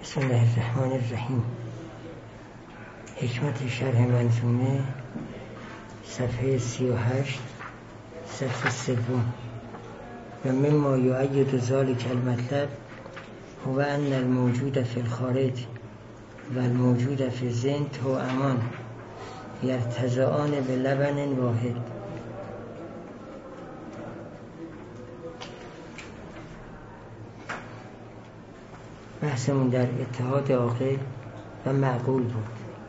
بسم الله الرحمن الرحیم. حکمت شرح منظومه صفحه 38 سطر سوم. و مما یؤید ذلک المطلب هو ان الموجود فی الخارج و الموجود فی الذهن توأمان یرتضعان بلبن واحد. بحثمون در اتحاد عاقل و معقول بود.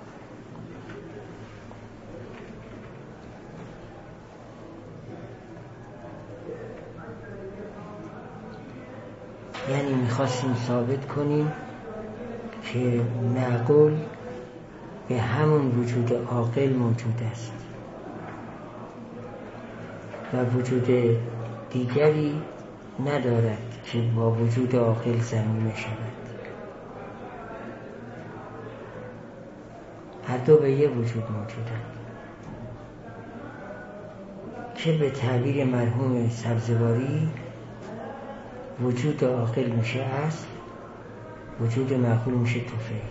یعنی میخواستیم ثابت کنیم که معقول به همون وجود عاقل موجود است و وجود دیگری ندارد که با وجود عاقل ضمیمه شود. هر دو به یه وجود موجودند که به تعبیر مرحوم سبزواری وجود عاقل میشه اصل، وجود معقول میشه طفیل.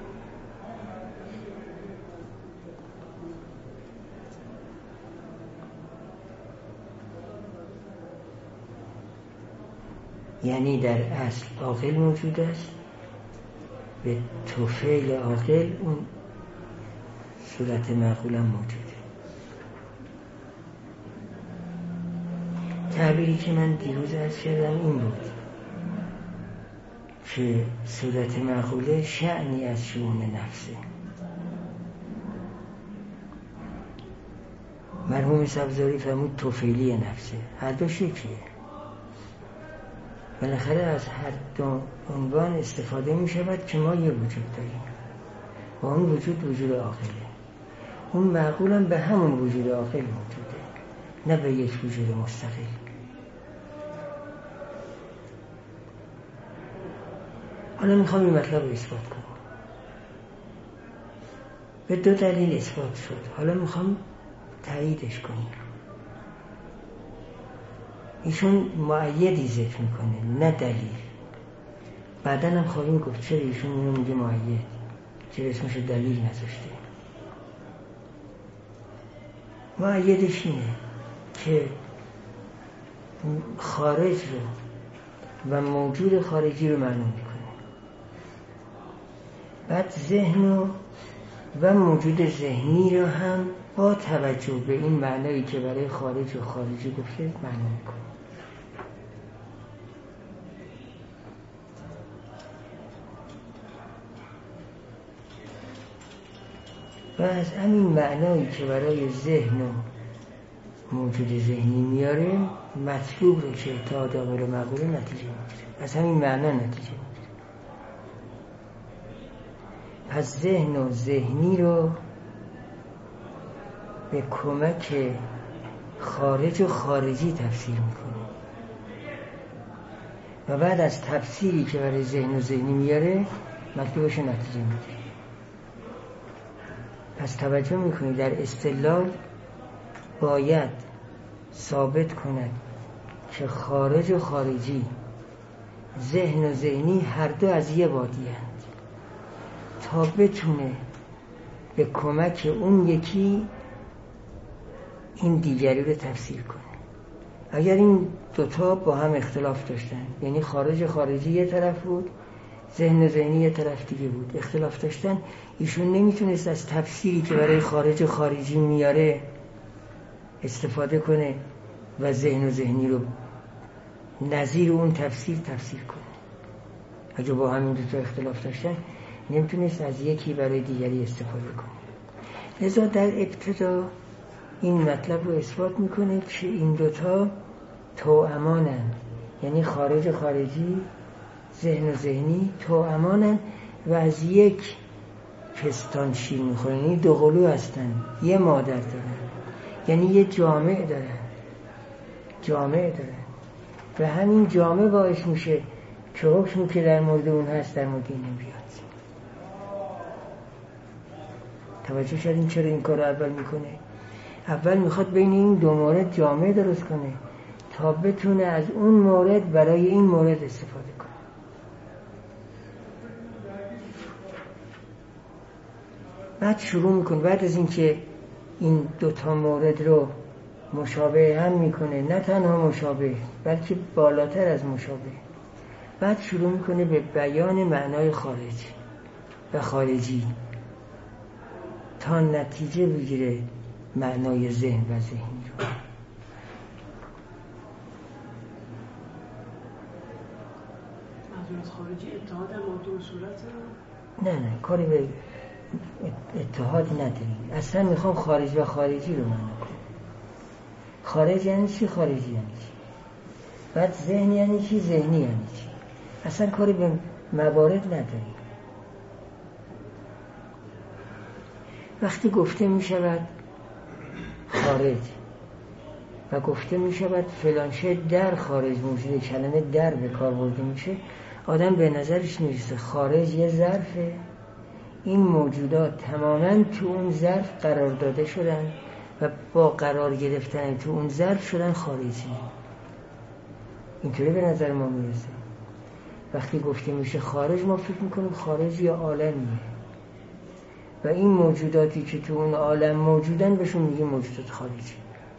یعنی در اصل عاقل موجود است، به طفیل عاقل اون صورت معقول هم موجوده. تعبیری که من دیروز عرض کردم این بود که صورت معقوله شأنی از شؤون نفسه. مرحوم سبزواری فرمود طفیلی نفسه. هر دو شکلیه. بالاخره از هر دو عنوان استفاده می شود که ما یه وجود داریم و اون وجود عاقله. اون معقول هم به همون وجود عاقل موجوده، نه به یک وجود مستقل. حالا میخوام این مطلب رو اثبات کنم. به دو دلیل اثبات شد، حالا میخوام تاییدش کنم. ایشون مؤیدی ذکر میکنه نه دلیل. بعداً هم خواهیم گفت چرا ایشون اینو میگه مؤید، چرا اسمش دلیل نذاشته. مؤیدش اینه که خارج رو و موجود خارجی رو معلوم میکنه. بعد ذهن و موجود ذهنی رو هم با توجه به این معنایی که برای خارج و خارجی گفته معلوم میکنه. و از همین معنایی که برای ذهن و موجود ذهنی میاره مطلوب رو که اتحاد عاقل و معقول نتیجه میگیره. از همین معنا نتیجه میگیره. پس ذهن و ذهنی رو به کمک خارج و خارجی تفسیر میکنه و بعد از تفسیری که برای ذهن و ذهنی میاره مطلوبش رو نتیجه میگیره. پس توجه میکنید در استدلال باید ثابت کند که خارج و خارجی، ذهن و ذهنی هر دو از یه بادی هست تا بتونه به کمک اون یکی این دیگری رو تفسیر کنه. اگر این دوتا با هم اختلاف داشتن، یعنی خارج و خارجی یه طرف بود، ذهن و ذهنی یه طرف دیگه بود، اختلاف داشتن، ایشون نمیتونست از تفسیری که برای خارج و خارجی میاره استفاده کنه و ذهن و ذهنی رو نظیر اون تفسیر کنه. اگه با همین دوتا اختلاف داشتن نمیتونست از یکی برای دیگری استفاده کنه. لذا در ابتدا این مطلب رو اثبات میکنه که این دوتا توأمانن، یعنی خارج و خارجی، ذهن و ذهنی توأمانن و از یک پستان شیر میخورن، یعنی دو قلو هستن، یه مادر دارن، یعنی یه جامع دارن و همین جامع باعث میشه که حکمی که در مورد اون هست در مورد این بیاد. توجه کردین چرا این کار رو اول میکنه؟ اول میخواد بین این دو مورد جامع درست کنه تا بتونه از اون مورد برای این مورد استفاده کنه. بعد شروع میکنه، بعد از اینکه این دوتا مورد رو مشابه هم میکنه، نه تنها مشابه بلکه بالاتر از مشابه، بعد شروع میکنه به بیان معنای خارج و خارجی تا نتیجه بگیره معنای ذهن و ذهنی رو. منظور از خارجی اتحاد ماده و صورت؟ نه کاری به اتحاد نداریم، اصلا میخوام خارج و خارجی رو معنا کنم. خارج یعنی چی؟ خارجی یعنی چی؟ بعد ذهن یعنی چی؟ ذهنی یعنی چی؟ اصلا کاری به موارد نداریم. وقتی گفته میشود خارج و گفته میشود فلان شی در خارج موجوده، کلمه در به کار برده میشه، آدم به نظرش میرسه خارج یه ظرفه، این موجودات تماماً تو اون ظرف قرار داده شدن و با قرار گرفتن تو اون ظرف شدن خارجی. اینطوری به نظر ما میرسه. وقتی گفته میشه خارج، ما فکر میکنیم خارج یا عالمیه و این موجوداتی که تو اون عالم موجودن بهشون میگیم موجودات خارجی.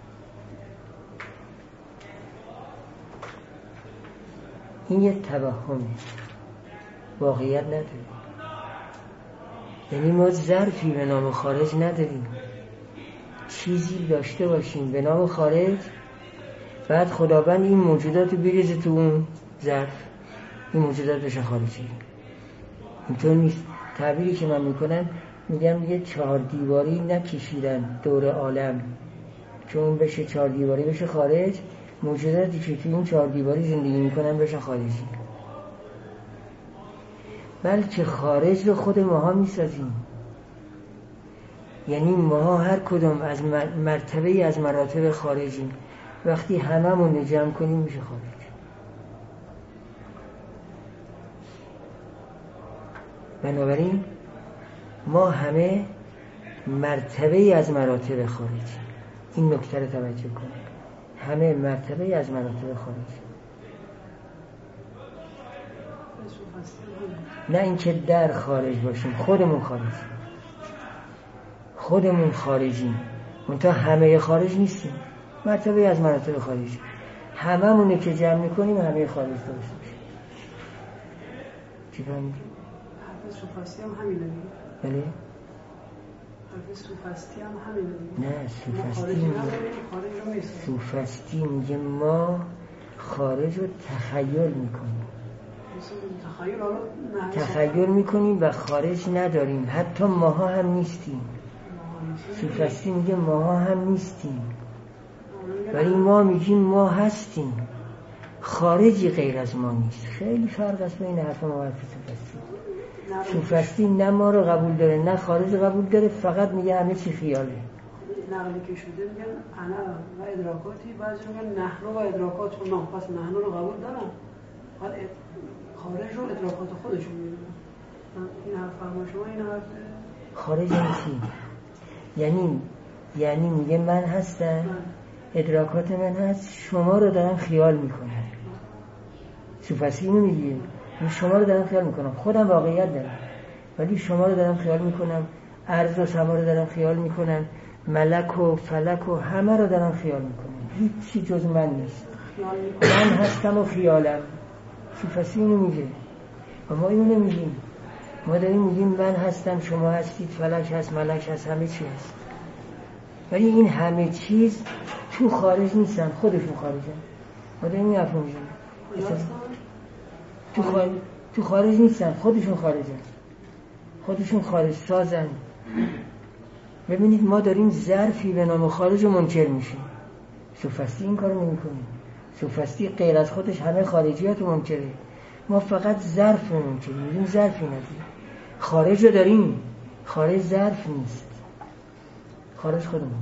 این یه توهمه، واقعیت نداره. یعنی ما ظرفی به نام خارج نداریم، چیزی داشته باشیم به نام خارج، بعد خداوند این موجودات رو بریزه تو اون ظرف، این موجودات بشه خارجی. اینطور نیست. تعبیری که من میکنم میگم یه 4 دیواری نکشیدن دور عالم که اون بشه 4 دیواری بشه خارج، موجوداتی که تو این 4 دیواری زندگی میکنن بشه خارجی. بلکه خارج رو خود ماها میسازیم. یعنی ماها هر کدوم از مرتبه از مراتب خارجیم، وقتی هممون رو جمع کنیم میشه خارج. بنابراین ما همه مرتبه از مراتب خارجی. این نکته رو توجه کنید، همه مرتبه از مراتب خارجی. نه اینکه در خارج باشیم، خودمون خارجیم، منتها همه خارج نیستیم، مرتبه از مراتب خارجی. هممونه که جمع میکنیم همه خارج درست میشه. چی فهمیدی؟ حرف سوفستی هم همینه دیگه. بله؟ حرف سوفستی هم همینه دیگه. نه، سوفستی میگه ما خارج رو تخیل میکنیم. تخیل میکنیم و خارج نداریم، حتی ماها هم نیستیم. سوفستی میگه ماها هم نیستیم، ولی ما میگیم ما هستیم. خارجی غیر از ما نیست. خیلی فرق است بین حرف ما و حرف سوفستی. سوفستی نه ما رو قبول داره نه خارج قبول داره، فقط میگه همه چی خیاله. نقلی که شده میگن انا و ادراکاتی، بعضی میگن نحن و ادراکات اونا. پس نحن رو قبول دارن، بعد خارج رو ادراکات خودشون میدونن. این حرف فرما شما این حرف خارج یعنی چی؟ یعنی میگه من هستم، ادراکات من هست، شما رو دارم خیال میکنم. سوفستی اینو میگه، شما رو دارم خیال میکنم، خودم واقعیت دارم ولی شما رو دارم خیال میکنم، ارض و سما رو دارم خیال میکنم، ملک و فلک و همه رو دارم خیال میکنم، هیچی جز من نیست. من هستم و خیالم. سوفستی اینو میگه و ما اینو نمیگیم. ما داریم میگیم من هستم، شما هستید، فلک هست، ملک هست، همه چی هست. ولی این همه چیز تو خارج نیستن، خودشون خارجن. ما داریم این حرف رو میزنیم. تو خارج نیستن، خودشون خارجن، خودشون خارج سازن. ببینید ما داریم ظرفی به نام خارج رو منکر میشیم. سوفستی این کارو نمی‌کنه. سوفستی غیر از خودش همه خارجیات رو منکره. ما فقط ظرف رو منکریم، میگیم ظرفی نداریم. خارج رو داریم، خارج ظرف نیست، خارج خودمون.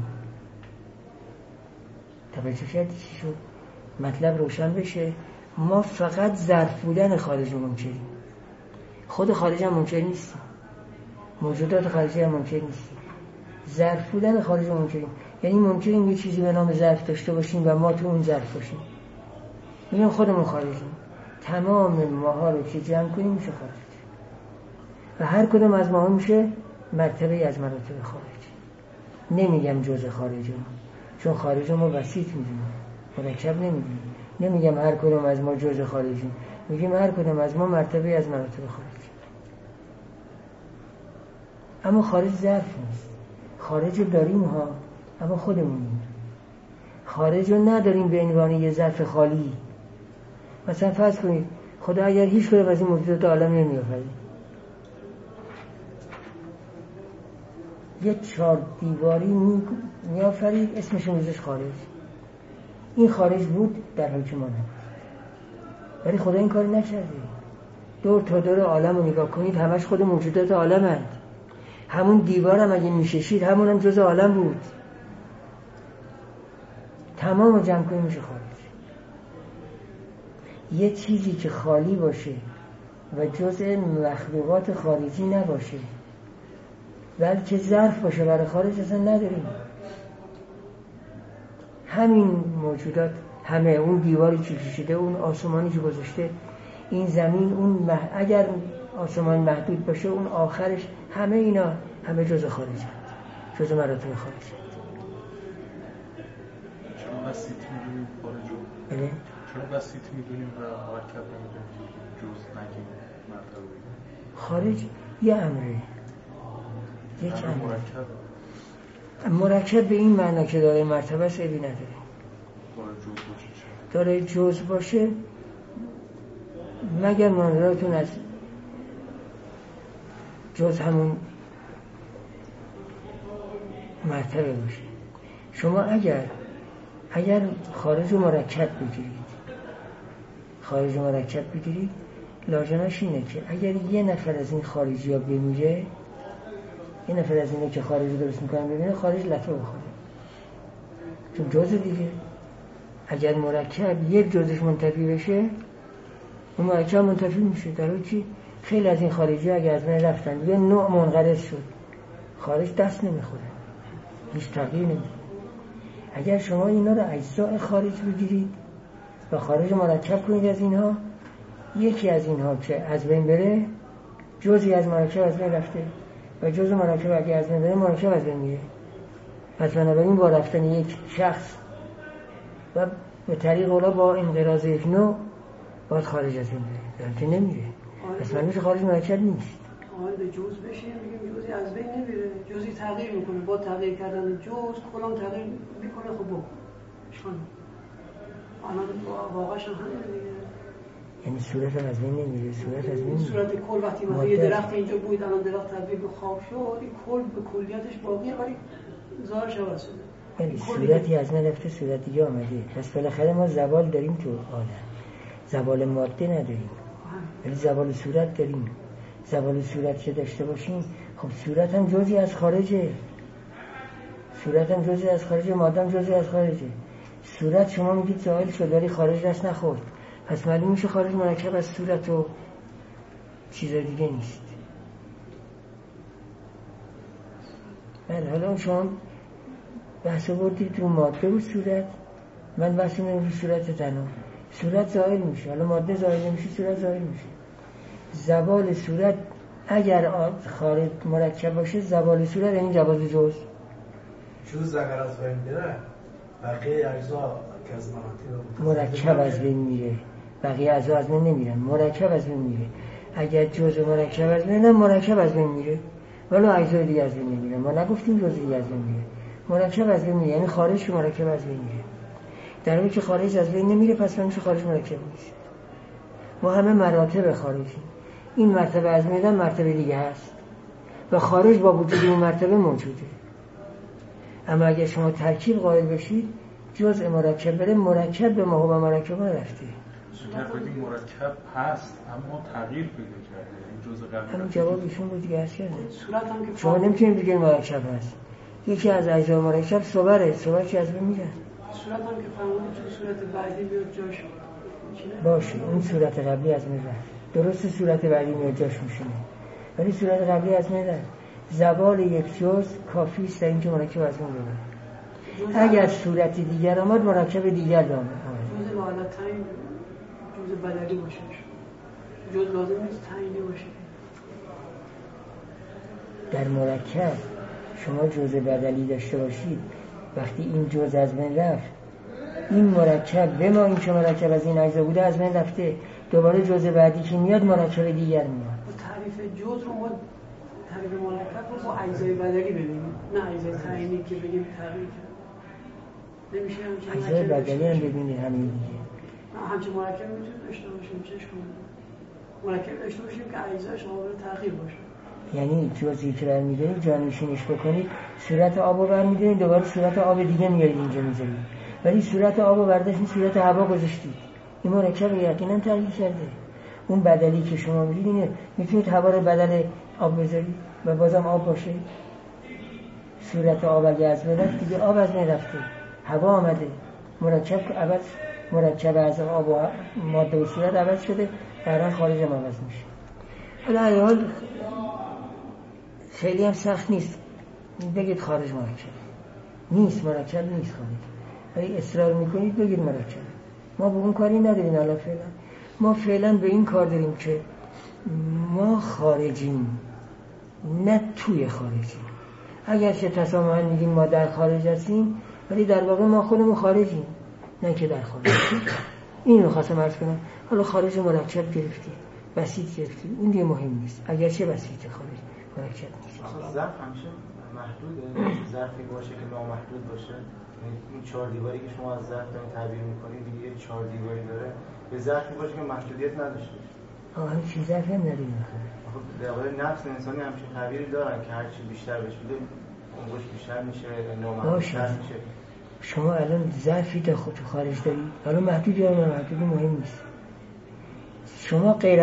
توجه کردی چی شد؟ مطلب روشن بشه. ما فقط ظرف بودن خارج رو منکریم، خود خارج هم منکر نیستیم، موجودات خارجی هم منکر نیستیم، ظرف بودن خارج رو منکریم. یعنی ممکنه یه چیزی به نام ظرف داشته باشیم و ما تو اون ظرف باشیم، میگیم خودمون خارجیم. تمام ماها رو که جمع کنیم میشه خارج و هر کدوم از ماها میشه مرتبه از مراتب خارج. نمیگم جز خارج، چون خارج ما بسیط میدونیم، مرکب نمیدونیم. نمیگم هر کدوم از ما جز خارجیم، میگیم هر کدوم از ما مرتبه از مراتب خارج. اما خارج ظرف نیست. خارج رو داریم ها، اما خودمونیم. خارج رو نداریم به عنوان یه ظرف خالی. مثلا فرض کنید خدا اگر هیچ کدوم از این موجودات عالم نمی‌آفرید، یه 4 دیواری می‌آفرید، اسمش رو می‌ذاشت خارج. این خارج بود در حکم ما نبود، ولی خدا این کار نکرده. دور تا دور عالم رو نگاه کنید، همش خود موجودات عالم هست. همون دیوار هم اگه می‌ششید همون هم جز عالم بود. تمام رو جمع کنید میشه خارج. یه چیزی که خالی باشه و جزء مخلوقات خارجی نباشه بلکه ظرف باشه برای خارج اصلا نداریم. همین موجودات، همه اون دیواری که کشیده، اون آسمانی که گذاشته، این زمین، اون اگر آسمان محدود باشه اون آخرش، همه اینا همه جزء خارج هست، جزء مراتب خارج هست. چرا بسیط میدونیم خارج رو؟ بله؟ چرا بسیط میدونیم و مرکب نمیدونیم جز نگیم مرتبه بگیم؟ خارج یه امره، یک امره مرکب به این معنی که داره مرتبه است، عیبی نداره. داره جز باشه مگر منظورتون از جز همون مرتبه باشه. شما اگر خارج مرکب بگیرید لازمش اینه که اگر یه نفر از این خارجی ها بمیره، یه نفر از اینه که خارجی درست میکنن ببینه، خارج لطفه بخوره، چون جز دیگه. اگر مرکب یک جزش منتفی بشه، اون مرکب منتفی میشه. در حالی که خیلی از این خارجی ها اگر از من رفتن یه نوع منقرض شد، خارج دست نمیخوره، هیچ تغییر نمیده. اگر شما اینا رو اجزاء خارج بگیرید و خارج مرکب کنید از اینها، یکی از اینها که از بین بره، جزئی از مرکب از بین رفته و جزء مرکب اگه از بین بره، مرکب از بین میره. پس بنابراین با رفتن یک شخص و به طریق اولا با انقراض یک نوع باید خارج از بین بره، که نمیره. پس معنیش خارج مرکب نیست. حالا به جز بشه میگیم جزئی از بین نمیره، جزئی تغییر میکنه. با تغییر کردن جز کلام تغییر میکنه. خب چون الان واقعاش هم دیگه، یعنی صورت از بین نمیره، صورت از بین صورت کل وقتی مثلا یه درخت اینجا بود، الان درخت تبدیل به خاک شد، این کل به کلیتش باقیه ولی ظاهرش عوض شده. یعنی صورتی از من رفته، صورت دیگه آمده. پس بالاخره ما زوال داریم تو عالم، زوال ماده نداریم ولی زوال صورت داریم. زوال صورت که داشته باشیم، خب صورت هم جزئی از خارجه، ماده هم جزئی از خارجه. صورت شما میگید زائل شد ولی خارج دست نخورد، پس معلوم میشه خارج مرکب از صورت و چیز دیگه نیست. بله، حالا شما بحث بردید رو ماده و صورت، من بحث می‌کنم رو صورت تنها. صورت زائل میشه، حالا ماده زائل نمیشه، صورت زائل میشه. زوال صورت اگر خارج مرکب باشه، زوال صورت یعنی زوال جز اگر از بین میره، بقیه اجزا که از مرکب از بین میره، بقیه اجزا از بین نمیرن، مرکب از بین میره. اگر جز مرکب از بین، مرکب از بین میره ولی اجزای دیگه از بین نمیره. ما نگفتیم جز دیگه از بین میره، مرکب از بین میره، یعنی خارج مرکب از بین میره. در حالی که خارج از بین نمیره، پس میشه خارج مرکب نیست. ما همه مراتب خارجیم. این مرتبه از بین، مرتبه دیگه هست و خارج با وجود این مرتبه موجوده. اما اگر شما ترکیب قائل بشید، جزء مرکب بره، مرکب به ما و مرکب رفته. بگیم مرکب هست اما تغییر پیدا کرده، جزء قبلی. همین جواب ایشون بود دیگه هست کرده. شما صورت نمیتونید بگید مرکب هست. یکی از اجزای مرکب صبره، صبر که از بین میره. صورت هم که فرمودید تو صورت بعدی بیاد جاش باشه، اون صورت قبلی از میره. درست صورت بعدی میاد جاش میشینه، ولی صورت قبلی از میره. زوال یک جز کافی است اینکه مرکب از اون بره. اگر صورت دیگر آمد، مرکب دیگر دامه. جز لعنت تعیین، جز بدلی باشه، جز لازم نیست تعیینی باشه. در مرکب شما جزء بدلی داشته باشید، وقتی این جزء از بین رفت، این مرکب به ما این که مرکب از این اجزا بوده از بین رفته، دوباره جزء بعدی که میاد مرکب دیگر میاد. تعریف جزء رو ما تعریف مرکب رو با اجزای بدلی ببینیم، نه اجزای تعیینی که بگیم تعریف نمیشه. اجزای بدلی هم ببینید همین دیگه. همچین مرکب میتونیم داشته باشیم، چش کنیم مرکب داشته باشیم که اجزاش قابل تغییر باشه. یعنی جزئی که برمی‌دارید جانشینش بکنید، صورت آب رو برمی‌دارید، دوباره صورت آب دیگه میارید اینجا میذارید، ولی صورت آب رو برداشتید صورت هوا گذاشتید، این مرکب یقینا تغییر کرده. اون بدلی که شما می‌گید اینه، میتونید هوا رو بدل آب بذارید و بازم آب باشه. صورت آب اگه از بین رفت دیگه آب از بین رفته، هوا آمده، مرکب از آب و ماده و صورت عوض شده، بعداً خارج هم عوض میشه. حالا حال خیلی هم سخت نیست بگید خارج مرکب نیست، مرکب نیست خارج. اگه اصرار میکنید بگید مرکب. ما به اون کاری نداریم. الان ما فعلا به این کار داریم که ما خارجیم، نه توی خارجیم. اگر چه تسامحاً میگیم ما در خارج هستیم، ولی در واقع ما خودمون خارجیم، نه که در خارج. این رو خواستم عرض کنم. حالا خارج مرکب گرفتیم، بسیط گرفتیم، اون دیگه مهم نیست. اگر چه بسیط خارج مرکب نیست. ظرف همیشه محدوده، ظرفی باشه که نامحدود باشه. این 4 دیواری که شما از ظرف دارین تعبیر می‌کنید دیگه 4 دیواری داره، به ظرفی باشه که محدودیت نداشته باشه. هیچ ظرفی هم نداریم. خب در واقع نفس انسانی همچین تعبیری دارن که هر چی بیشتر بشه اونش بیشتر میشه، نامحدودتر میشه. شما الان ظرفی تا خارج دارید، حالا محدود یا نامحدود مهم نیست. شما غیر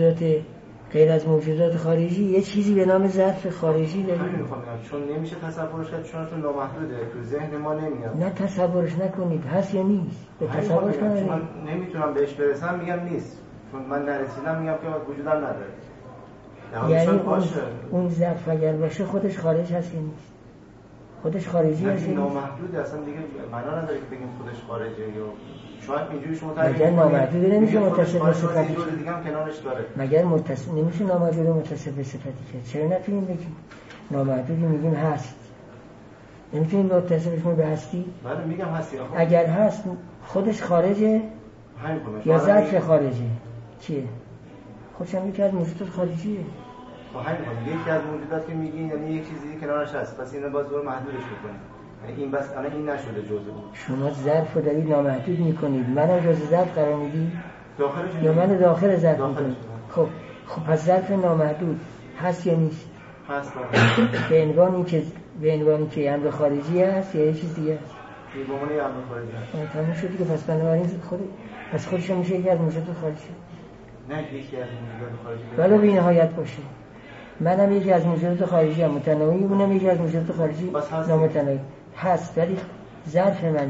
از موجودات خارجی یه چیزی به نام ظرف خارجی دارید. چون نمیشه تصورش کرد، چون نامحدوده، تو ذهن ما نمیاد. نه تصورش نکنید، هست یا نیست. به تصورش کنید. من نمیتونم بهش برسم میگم نیست، چون من نرسیدم میگم که وجودم نداره. یعنی اون ظرف اگر باشه خودش خارج هست یا نیست؟ خودش خارجی هست یا نیست؟ نامحدوده، اصلا دیگه معنا نداره که بگیم خودش خارجه. یا شاید اینجوری شما مگر نامحدود نمیشه متصف به صفتی دیگه هم کنارش داره. مگر نمیشه نامحدود متصف به صفتی کرد؟ چرا نتونیم بگیم نامحدودی میگیم هست؟ نمیتونیم متصفش به هستی؟ بله میگم هستی. اگر هست خودش خارجه یا ظرف خارجه؟ چیه؟ خودش هم یکی از موجودات خارجیه. یکی از موجودات که میگین یعنی یک چیزی کنارش هست، پس اینو باز دور محدودش میکنیم. یعنی این بس الان این نشده جزء بود. شما ظرف رو دارید نامحدود میکنید، منو جزء ظرف قرار میدید داخلش یا منو داخل ظرف میکنید؟ خب پس ظرف نامحدود هست یا نیست؟ هست. به عنوانی که امر خارجی هست یا یه چیز دیگه هست؟ به عنوان امر خارجی هست. تموم شد دیگه. پس بنابراین خودش میشه یکی از موجودات خارجی. نه یکی از موجودات خارجی. ولی بی نهایت باشه. منم یکی از موجودات خارجی ام متنوعی، اونم یکی از موجودات خارجی نامتنوعی هست، ولی ظرف من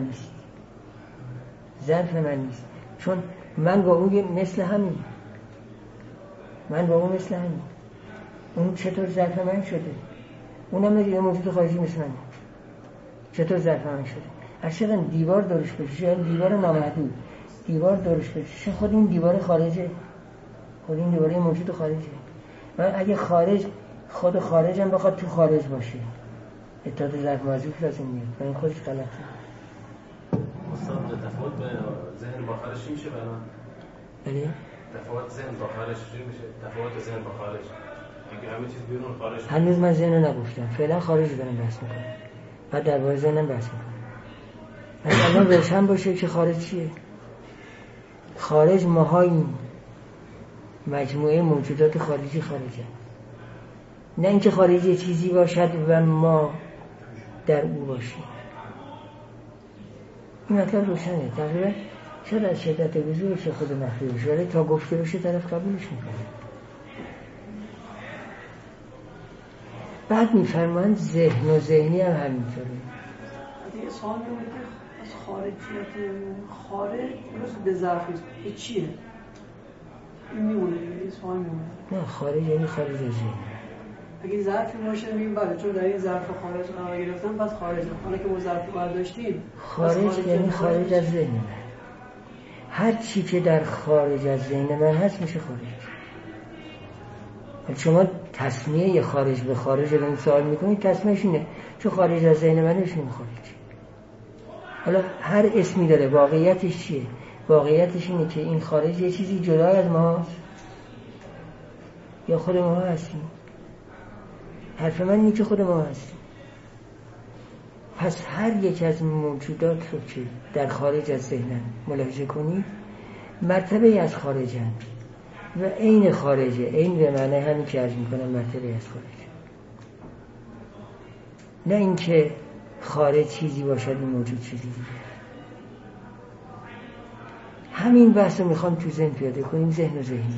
نیست. چون من با اون مثل همین. اون چطور ظرف من شده؟ اونم یه موجود خارجی مثل من. چطور ظرف من شده؟ هرچقدر دیوار دورش بشه، یعنی دیوار نامحدود دیوار دورش بشه، خود این دیوار خارجه، خود این دیوار موجود خارجه. و اگه خود خارج هم بخواد تو خارج باشه، اتحاد ظرف محذوف لازم میاد و این خودش غلطه. استاد تفاوت بین ذهن با خارج میشه برام؟ بله؟ تفاوت ذهن با خارج چی میشه؟ تفاوت ذهن با خارج دیگه همه چیز بیرون خارج. هنوز من ذهن رو نگفتم، فعلا خارج دارم بحث میکنم، بعد درباره ذهنم بحث میکنم. مثلا روشن باشه که خارج چیه؟ خارج ماهاییم، مجموعه موجودات خارجی خارجه، نه اینکه خارجی چیزی باشد و ما در او باشیم. این مطلب روشنه. تقریبا شاید از شدت وضوح چه خود مخفی بشه، ولی تا گفته بشه طرف قبولش میکنه. بعد میفرمان ذهن و ذهنی هم همینطوره. یه سوال میمونه که از خارج درست به ظرف نیست، این چیه؟ این میمونه، یه سوال میمونه. نه خارج یعنی خارج از ذهن. اگه ظرفی باشه میگیم بله، چون در این ظرف خارج قرار گرفتن پس خارجه. حالا که ما ظرف برداشتیم خارج یعنی خارج از ذهن من. هر چی که در خارج از ذهن من هست میشه خارج. شما تصمیه خارج به خارج رو این سوال میکنید، تصمیهش اینه چون خارج از ذهن منه شما خارج. حالا هر اسمی داره، واقعیتش چیه؟ واقعیتش اینه که این خارج یه چیزی جدا از ماست یا خود ما هستیم؟ حرف من اینه که خود ما هستیم. پس هر یک از موجودات رو که در خارج از ذهنن ملاحظه کنید مرتبه از خارجن و عین خارجه. عین به معنی همین که عرض میکنم مرتبه از خارجه، نه اینکه خارج چیزی باشد این موجود چیزی دیگه. همین بحث رو میخوام تو ذهن پیاده کنیم. ذهن و ذهنی،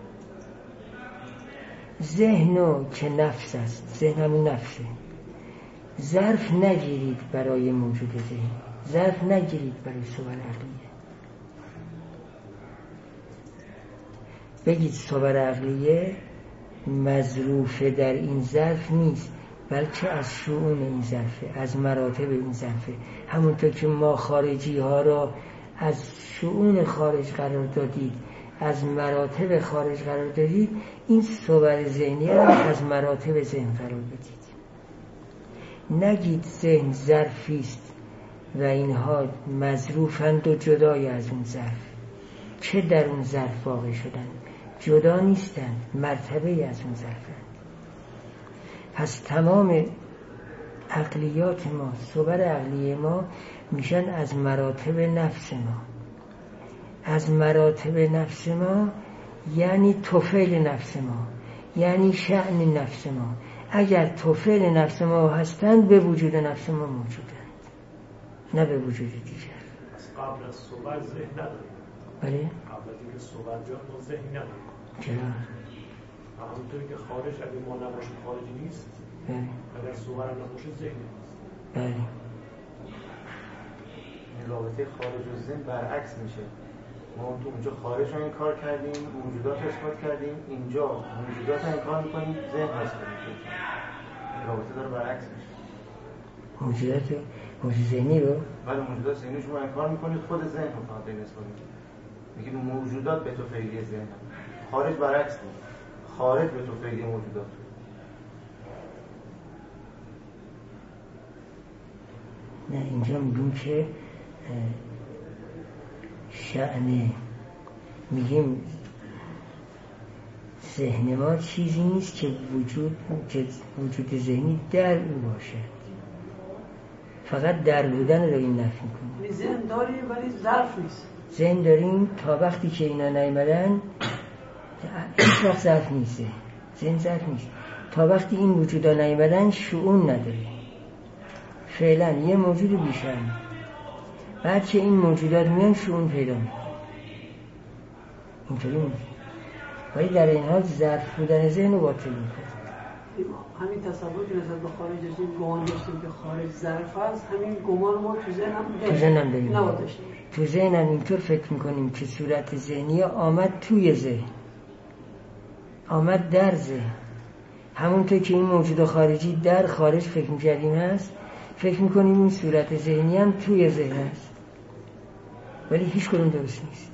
ذهن و که نفس است، ذهن همون نفسه. ظرف نگیرید برای موجود ذهن، ظرف نگیرید برای صور عقلیه. بگید صور عقلیه مظروفه در این ظرف نیست، بلکه از شؤون این ظرفه، از مراتب این ظرفه. همونطور که ما خارجی ها را از شؤون خارج قرار دادید، از مراتب خارج قرار دادید، این صور ذهنی را از مراتب ذهن قرار بدید. نگید ذهن ظرفی است و اینها مظروفند و جدای از اون ظرف. چه در اون ظرف واقع شدن؟ جدا نیستند، مرتبه از اون ظرفند. پس تمام عقلیات ما، صور عقلی ما میشن از مراتب نفس ما. از مراتب نفس ما یعنی طفیل نفس ما، یعنی شأن نفس ما. اگر طفیل نفس ما هستند به وجود نفس ما موجودند، نه به وجود دیگر. قبل از صور ذهن نداریم. بله؟ قبل از اینکه صور بیاد ما ذهن نداریم. چرا؟ همونطوری که خارج اگه ما نباشیم خارجی نیست، اگر صور نباشه ذهن نیست. بله. این رابطه خارج و ذهن برعکس میشه. ما تو اونجا خارج رو این کار کردیم، موجودات رو اثبات کردیم، اینجا موجودات رو این کار میکنیم، ذهن اثبات میکنیم. این رابطه داره برعکس میشه. موجود ذهنی رو؟ ولی موجودات ذهنی شما این کار میکنید، خود ذهن رو فقط این اثبات میکنید. میگید موجودات به تو فعلی ذهن هم. خارج برعکس میشه. خارج به تو فعلی موجودات. نه، اینجا میگیم که شأن، میگیم ذهن ما چیزی نیست که وجود ذهنی در او باشد. فقط در بودن رو این نفی میکنه. ذهن داریم ولی ظرف نیست. ذهن داریم تا وقتی که اینا نیامدن هیچ وقت ظرف نیست. ذهن ظرف نیست تا وقتی این وجودا نیامدن شؤون نداره. فعلا یه موجود بیشتر، بعد که این موجودات میان شؤون پیدا میکنه. اینطوری نیست. ولی در این حال ظرف بودن ذهن رو باطل میکنه. همین تصور که نسبت به خارج داشتیم، گمان داشتیم که خارج ظرف است، همین گمان ما تو ذهنم داریم. تو ذهنم اینطور فکر میکنیم که صورت ذهنی آمد توی ذهن، آمد در ذهن. همونطور که این موجود خارجی در خارج فکر میکردیم هست، فکر میکنیم این صورت ذهنی هم توی ذهن هست، ولی هیچ کدوم درست نیست.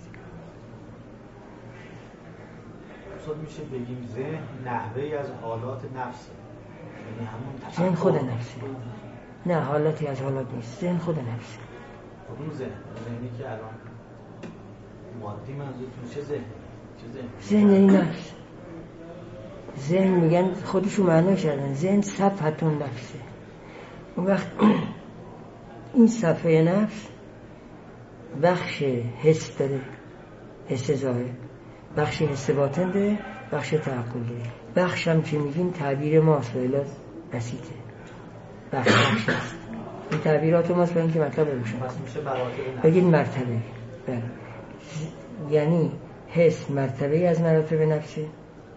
میشه بگیم ذهن نحوهی از حالات نفسه، یعنی همون ذهن خود نفسه. نه، حالاتی از حالات نیست، ذهن خود نفسه. اون ذهنی که الان مادی منظورتون چه ذهن؟ ذهن یعنی نفس. ذهن میگن خودشو معنا کردن، ذهن صفحتون نفسه. اون وقت این صفحه نفس بخش حس داره، حس ظاهر، بخش حس باطن داره، بخش تعقل داره. بخش هم که میگیم تعبیر ماست، ولی بسیطه. بخش هست. این تعبیرات ماست برای اینکه مطلب بروشن. بگید مرتبه. بله. یعنی حس مرتبه از مراتب نفسه،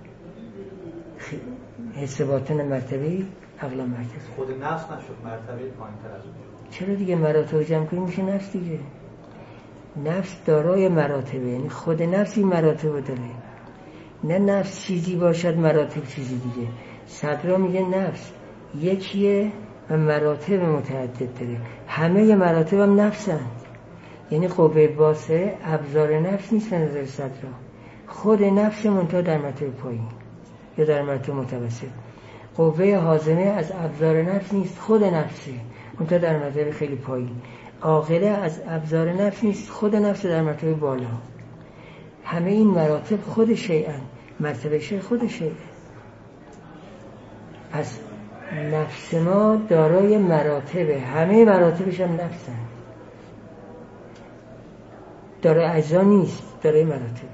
حس باطن مرتبه، عقل مرتبه. خود نفس نشد مرتبه پایین‌تر از اون. چرا دیگه؟ مراتب جمع کنیم میشه نفس دیگه. نفس دارای مراتبه، یعنی خود نفسی مراتب داره. نه نفس چیزی باشد مراتب چیزی دیگه. صدرا میگه نفس یکیه و مراتب متعدد داره. همه مراتب هم نفسند. یعنی قوه باسه ابزار نفس نیست به نظر صدرا، خود نفس منتها در مرتبه پایین. یا در مراتب متوسط. قوه هاضمه از ابزار نفس نیست، خود نفسه، اون تا در مراتب خیلی پایین. عاقله از ابزار نفس نیست، خود نفس در مراتب بالا. همه این مراتب خود شیئن، مرتبه شیء خود شیء. پس نفس ما دارای مراتبه، همه مراتبش هم نفسن، دارای اجزا نیست، دارای مراتبه.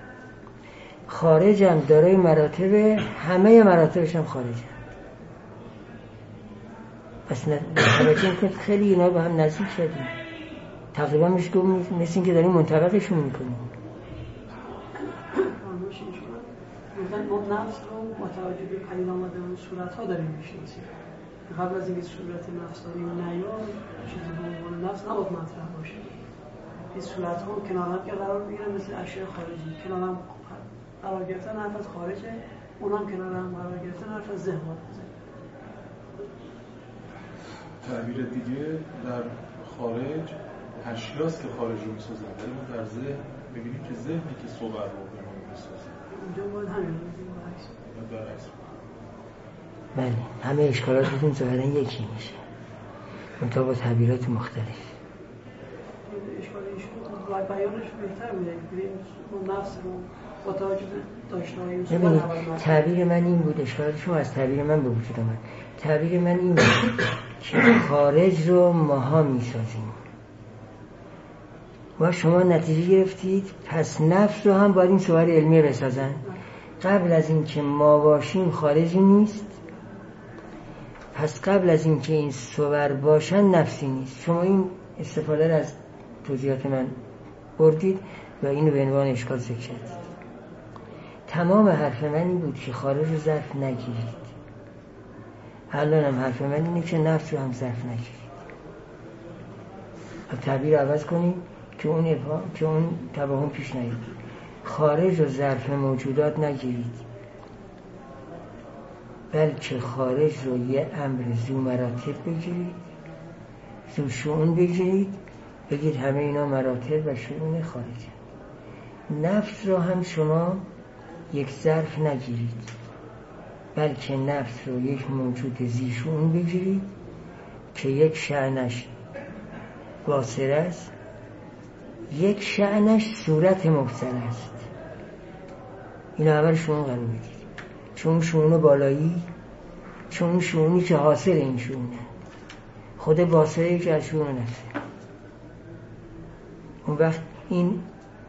خارج هم دارای مراتبه، همه مراتبش هم خارج هم. پس توجه میکنید خیلی اینا با هم نزدیک شدیم، تقریبا میشه گفت مثل این که داریم منطبقشون میکنیم. ما نفس رو متوجه به پدید آمدن صورت‌ها داریم میشناسیم. قبل از اینکه صورت نفس داریم نیاد، چیزی به عنوان نفس نباید مطرح باشه. این صورت‌ها کنار هم که قرار میگیرن مثل اشیاء خارجی، کنار هم قرار گرفتن حرف از خارجه، اونم کنار هم قرار گرفتن حرف از ذهن باید بزنیم. تعبیر دیگه در خارج اشیاست که خارج رو میسازن، ولی ما در ذهن ببینیم که ذهنی که صور رو به ما میسازن. اونجا باید همین رو برعکس. بله، همه اشکالاتتون ظاهرا یکی میشه، منتها با تعبیرات مختلف. اشکال ایشون بیانش بهتر میده، نفس رو با توجه داشته‌های ببینید تعبیر من این بود، اشکالات شما از تعبیر من به وجود آمد. تعبیر من این بود که خارج رو ماها میسازیم و شما نتیجه گرفتید پس نفس رو هم باید این صور علمی بسازن. قبل از این که ما باشیم خارجی نیست، پس قبل از این که این صور باشن نفسی نیست. شما این استفاده رو از توضیحات من بردید و اینو به عنوان اشکال ذکر کردید. تمام حرف من این بود که خارج رو ظرف نگیرید. الان هم حرف من اینه که نفس رو هم ظرف نگیرید. تعبیر عوض کنیم که اون تباهم پیش نیاد. خارج رو ظرف موجودات نگیرید، بلکه خارج رو یه امر ذو مراتب بگیرید، ذو شؤون بگیرید، بگید همه اینا مراتب و شؤون خارجه. نفس رو هم شما یک ظرف نگیرید، بلکه نفس رو یک موجود ذی شؤون بگیرید که یک شأنش واصله است، یک شأنش صورت مبصره است. این اول شؤون قرار بدید، چون شؤون بالایی، چون شؤونی که حاصل این شؤونه، خود واصله که از شؤون نفسه. اون وقت این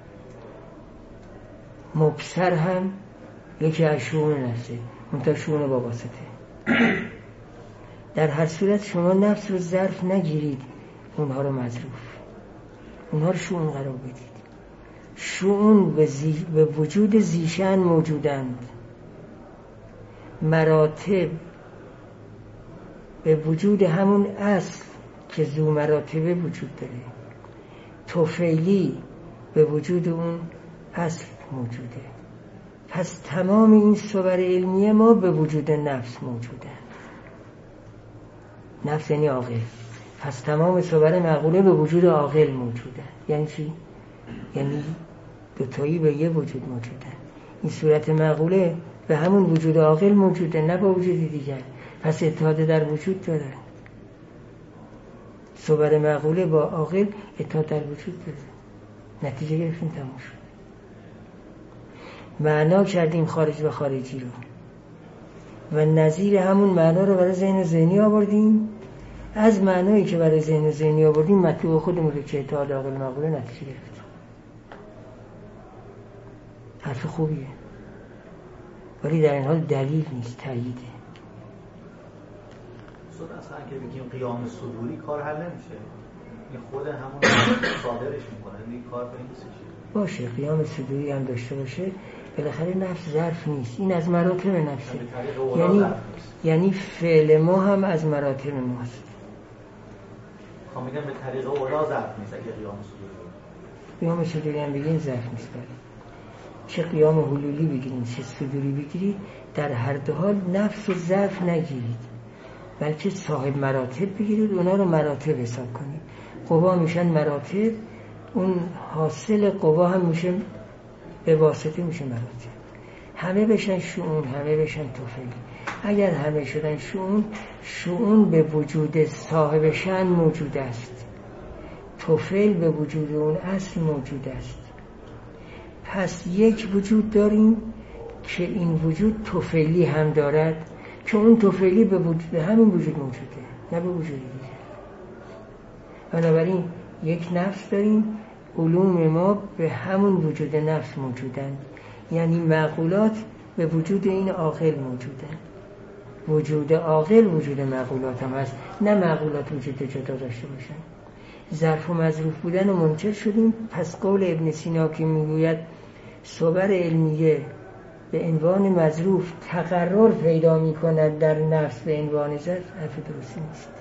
مبصر هم یکی از شؤون نفسه، اون تا شؤون با واسطه. در هر صورت شما نفس رو ظرف نگیرید، اونها رو مظروف، اونها رو شؤون قرار بدید. شؤون به وجود ذیشن موجودند، مراتب به وجود همون اصل که ذو مراتبه وجود داره، طفیلی به وجود اون اصل موجوده. پس تمام این صور علمیه ما به وجود نفس موجودند. نفس یعنی عاقل، پس تمام صور معقوله به وجود عاقل موجودند. یعنی چی؟ یعنی دوتایی به یه وجود موجودند. این صورت معقوله به همون وجود عاقل موجوده، نه با وجود دیگر، پس اتحاد در وجود داره. صور معقوله با عاقل اتحاد در وجود داره. نتیجه گرفتیم، تموم شد. معنا کردیم خارج و خارجی رو و نظیر همون معنا رو برای ذهن ذهنی آوردیم. از معنایی که برای ذهن ذهنی آوردیم مطلوب خودمون رو که اتحاد عاقل معقوله نتیجه گرفتیم. حرف خوبیه، ولی در این حال دلیل نیست، تاییده. اصلا که بگیم قیام صدوری کار حل نمیشه، این خود همون صادرش میکنه، این کار به این نیست. باشه قیام صدوری هم داشته باشه، بالاخره نفس ظرف نیست، این از مراتب نفسه. یعنی فعل ما هم از مراتب ماست. خب میگم به طریق اولا ظرف نیست. اگه قیام صدوری هم بگین ظرف نیست. بله، چه قیام حلولی بگیرید چه صدوری بگیرید، در هر دو حال نفس و ظرف نگیرید، بلکه صاحب مراتب بگیرید، اونا رو مراتب حساب کنید. قوا میشن مراتب، اون حاصل قوا هم میشه به واسطه میشه مراتب. همه بشن شؤون، همه بشن طفیلی. اگر همه شدن شؤون، شؤون به وجود صاحب شأن موجود است، طفیل به وجود اون اصل موجود است. پس یک وجود داریم که این وجود طفیلی هم دارد، که اون طفیلی به وجود همین وجود موجوده، نه به وجود دیگه. بنابراین یک نفس داریم، علوم ما به همون وجود نفس موجودند، یعنی معقولات به وجود این عاقل موجودند. وجود عاقل وجود معقولات هم هست، نه معقولات وجود جدا داشته باشن. ظرف و مظروف بودن رو منکر شدیم. پس قول ابن سینا که میگوید صور علمیه به عنوان مظروف تقرر پیدا میکند در نفس به عنوان ظرف، حرف درستی نیست.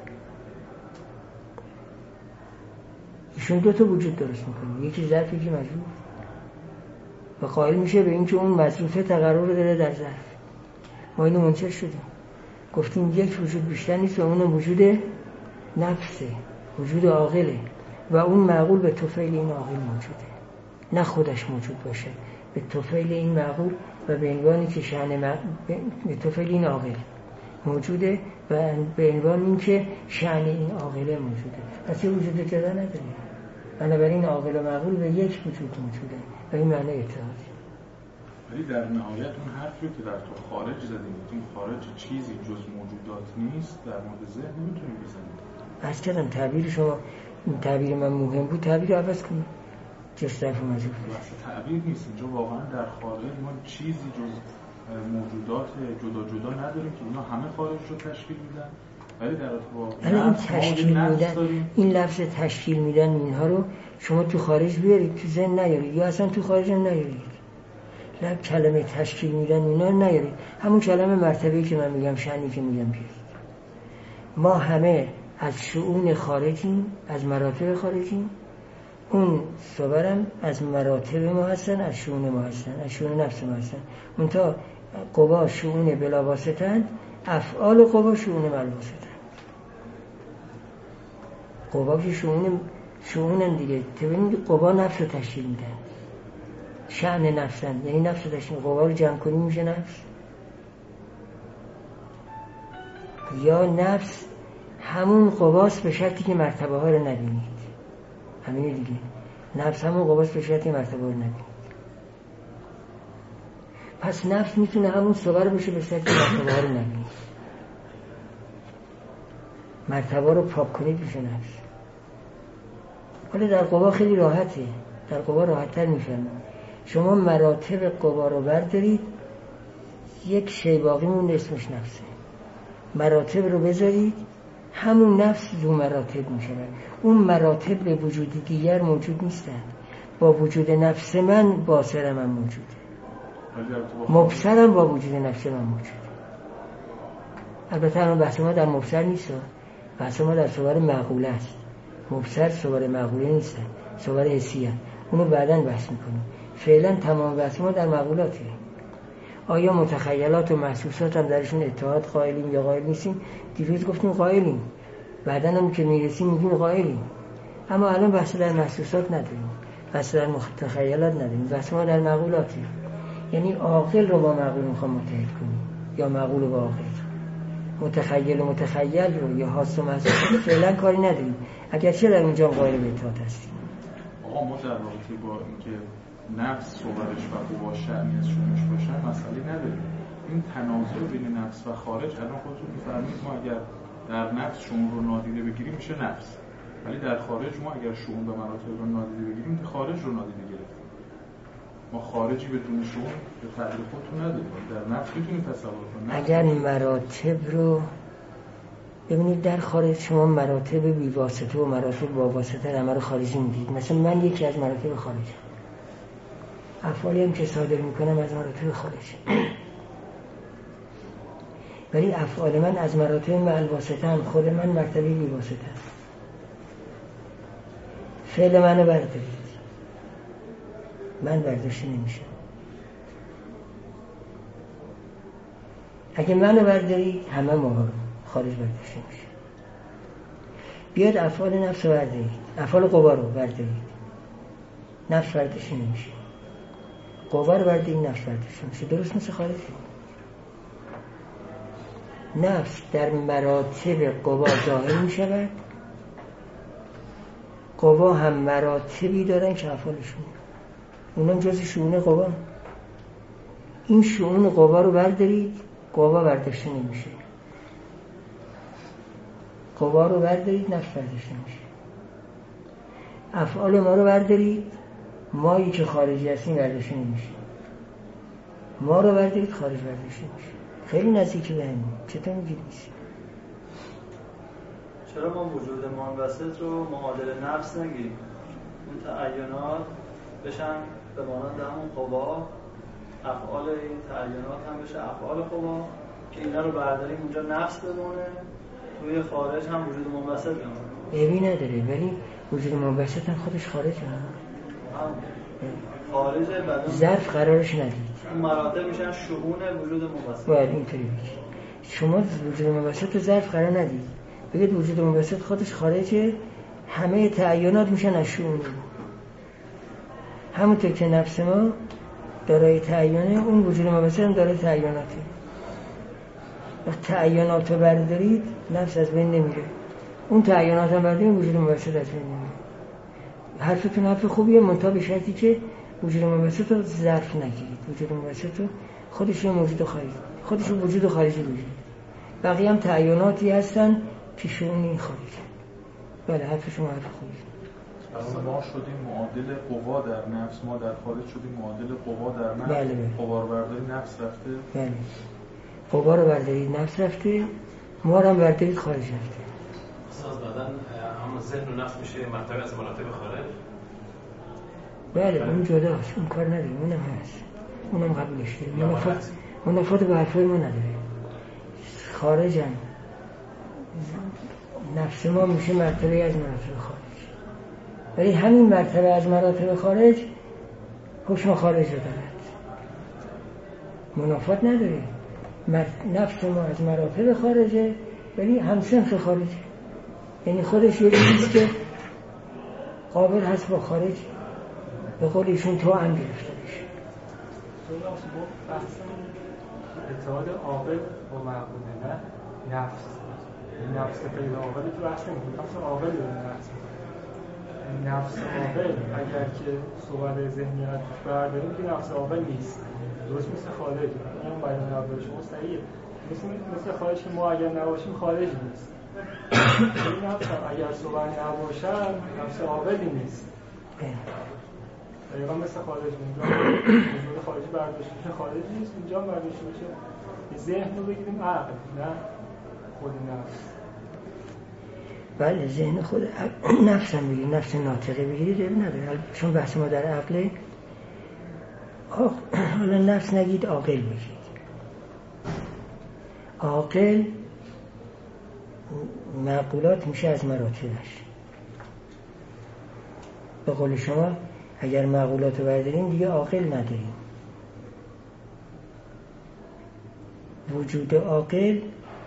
ایشون دو تا وجود درست میکنه، یکی ظرف یکی مظروف، و قائل میشه به این که اون مظروفه تقرر داره در ظرف. ما اینو منکر شدیم، گفتیم یک وجود بیشتر نیست و اون وجود نفسه، وجود عاقله، و اون معقول به طفیل این عاقل موجوده، نه خودش موجود باشه، به طفیل این معقول و به عنوانی که به طفیل این عاقل موجوده و به عنوان این که شأن این عاقله موجوده. پس یه وجود جدا نداریم. بنابراین عاقل و معقول به یک وجود موجوده و این معنی اتحادی. ولی در نهایت اون حرفی که در تو خارج زدیم، این خارج چیزی جز موجودات نیست، در مورد ذهن نمیتونیم بزنیم. بس کردم تعبیر شما، این تعبیر من مهم بود، تعبیر عوض کنیم. جز طرف مظروف بس تعبیر نیست، اینجا واقعا در خارج ما چیزی جز موجودات جدا جدا نداریم که اینا همه خارج رو تشکیل میدن. ولی در این تشکیل میدن، این لفظ تشکیل میدن اینها رو شما تو خارج بیارید، تو ذهن نیارید، یا اصلا تو خارج هم نیارید. نه کلمه تشکیل میدن اینا رو نیارید، همون کلمه مرتبه‌ای که من میگم، شأنی که میگم بیارید. ما همه از شؤون خارجیم، از مراتب خارجیم. اون صورم از مراتب ما هستن، از شؤون ما هستن، از شؤون نفس ما هستن. منتها قوا شؤون بلا واسطن، افعال قوا شؤون ملواسطن. قوا که شؤونن دیگه. ببینید قوا نفس رو تشکیل میدن، شأن نفسن، یعنی نفس رو تشکیل. قوا رو جمع کنیم میشه نفس. یا نفس همون قواست به شرطی که مرتبه ها رو نبینید. همینه دیگه، نفس همون قواست به شرطی مرتبه ها رو نبینید. پس نفس میتونه همون صور باشه به شرطی مرتبه ها رو نبینید. مرتبه رو پاک کنید میشه نفس. حالا در قوا خیلی راحته، در قوا راحت‌تر میفهمید. شما مراتب قوا رو بردارید، یک شی باقی مونده اسمش نفسه. مراتب رو بذارید، همون نفس دو مراتب میشه. اون مراتب به وجود دیگر موجود نیستن. با وجود نفس من باصر من موجوده، مبصرم با وجود نفس من موجوده. البته الان بحث ما در مبصر نیست، بحث ما در صور معقوله است. مبصر صور معقوله نیستن، صور حسی هست. اونو بعداً بحث میکنیم. فعلا تمام بحث ما در معقولاته. آیا متخیلات و محسوسات هم درشون اتحاد قائلیم یا قائل نیستیم؟ دیروز گفتیم قائلیم، بعداً هم که میرسیم میگیم قائلیم. اما الان بحث در محسوسات نداریم، بحث در متخیلات نداریم، بحث ما در معقولاته. یعنی عاقل رو با معقول میخوام متحد کنیم یا معقول رو با عاقل. متخیل و متخیل رو یا حاس و محسوس فعلا کاری نداریم، اگرچه در اونجا قائل به اتحاد هستیم. آقا ما در رابطه با اینکه نفس صورش و قوا شأنی از شونش باشن مسئله نداریم. این تناظر بین نفس و خارج الان خودتون می‌فرمایید ما اگر در نفس شؤون رو نادیده بگیریم میشه نفس، ولی در خارج ما اگر شؤون به مراتب رو نادیده بگیریم خارج رو نادیده گرفتیم. ما خارجی بدون شؤون به تعبیر خودتون نداریم. در نفس میتونیم تصور کنیم. اگر مراتب رو ببینید در خارج، شما مراتب بی واسطه و مراتب با واسطه همه رو خارجی میدید. مثلا من یکی از مراتب خارجی، افعالی هم که صادر میکنم از مراتب خارجی، ولی افعال من از مراتب مع الواسطه هم. خود من مرتبه بی واسطه است. فعل منو بردارید، من برداشته نمیشه. اگه منو بردارید همه ما رو خارج برداشته میشه. بیاد افعال نفس رو بردارید، افعال قوا رو بردارید، نفس برداشته نمیشه. قوا رو بردارید نفس برداشته میشه. درست مثل خارج. نفس در مراتب قوا ظاهر می شود، قوا هم مراتبی دارن که افعالشون اونم جز شؤون قوا. این شؤون قوا رو بردارید، قوا برداشته نمیشه. قوا رو بردارید، نفس برداشته میشه. افعال ما رو بردارید، مایی که خارجی هستیم برداشته نمیشه. ما رو بردارید، خارج برداشته میشه. خیلی نزدیکی به همین. چطور میگید نیست؟ چرا ما وجود منبسط رو معادل نفس نگیریم؟ اون تعینات بشن به مانند همون قوا، افعال این تعینات هم بشه افعال قوا، که اینا رو برداریم اونجا نفس بمونه، توی خارج هم وجود منبسط بمونه. عیبی نداره، ولی وجود منبسط هم خودش خارجه. خارجه بعد ظرف قرارش ندید. اون مراتب میشن شؤون وجود منبسط. باید اینطوری بگید. شما وجود منبسط رو ظرف قرار ندید. بگید وجود منبسط خودش خارجه، همه تعینات میشن از شؤون. همونطور که نفس ما دارای تعینه، اون وجود منبسط هم دارای تعیناته. وقت تعینات رو بردارید نفس از بین نمیره، اون تعینات هم بردارید وجود منبسط از بین نمیره. حرفتون حرف خوبیه، منتها به شرطی که وجود منبسط رو ظرف نگیرید. وجود منبسط رو خودش یه موجود خارجی، خودش وجود خارجی بگیرید. بقیه هم تعیناتی هستن که شؤون این خارجی. بله حرف شما حرف خوبیه. ما شدیم معادل قوا در نفس، ما در خارج شدیم معادل قوا در نفس. بله. قوا رو بردارید نفس رفته. بله. قوا رو بردارید نفس رفته، ما رو هم بردارید خارج رفته. اصلا بعدن اما ذهن و نفس میشه مرتبه از مراتب خارج. بله اون جداست، اون کار نداریم، اونم هست، اونم قبولش داریم. منافات به حرفای ما نداره. خارج هم نفس ما میشه مرتبه از مراتب خارج، ولی همین مرتبه از مراتب خارج حکم خارج رو دارد. منافات نداره. نفس ما از مراتب خارجه ولی همسنف خارجه، یعنی خودش یه چیزی که قابل هست با خارج به قول ایشون تو هم گرفته بشه. اتحاد عاقل با معقوله، نه نفس غیر عاقل تو بحث نمی‌کنیم، نفس عاقل رو بحث می‌کنیم. نفس عاقل اگر که صور ذهنیت برداریم که نفس عاقل نیست، درست مثل خارج. این بیان اول شما صحیحه، مثل خارج که ما اگر نباشیم خارج نیست. این نفس اگر صور نباشن نفس عاقلی نیست. دقیقا مثل خارج اونجا وجود خارجی برداشته میشه، خارج نیست، اینجا برداشته میشه. ذهن رو بگیریم عقل، نه خود نفس. بله ذهن خود نفس هم بگیرید، نفس ناطقه بگیرید اب نداره، چون بحث ما در عقله. حالا نفس نگید، عاقل بگید. عاقل معقولات میشه از مراتبش. به قول شما اگر معقولات رو برداریم دیگه عاقل نداریم. وجود عاقل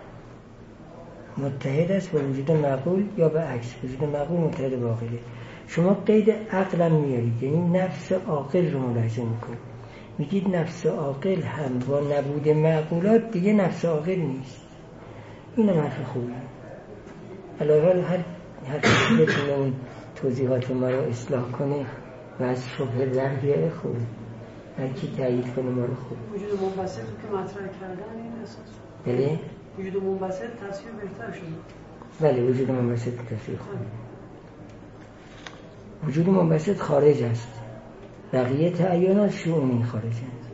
متحد است با وجود معقول یا به عکس، وجود معقول متحد با عاقله. شما قید عقل هم میارید، یعنی نفس عاقل رو ملاحظه میکنید، میگید نفس عاقل هم با نبود معقولات دیگه نفس عاقل نیست. این هم حرف خوبیه. علاوه هر کسی بتونه اون توضیحات ما رو اصلاح کنه و از شبه در بیاره خوب، هر کی تایید کنه ما رو خوب. وجود منبسط رو که مطرح کردن این اساس. بله؟ وجود منبسط تصویر بهتر شد. بله وجود منبسط تصویر خوب. وجود منبسط خارج است، بقیه تعینات شؤونی خارج است.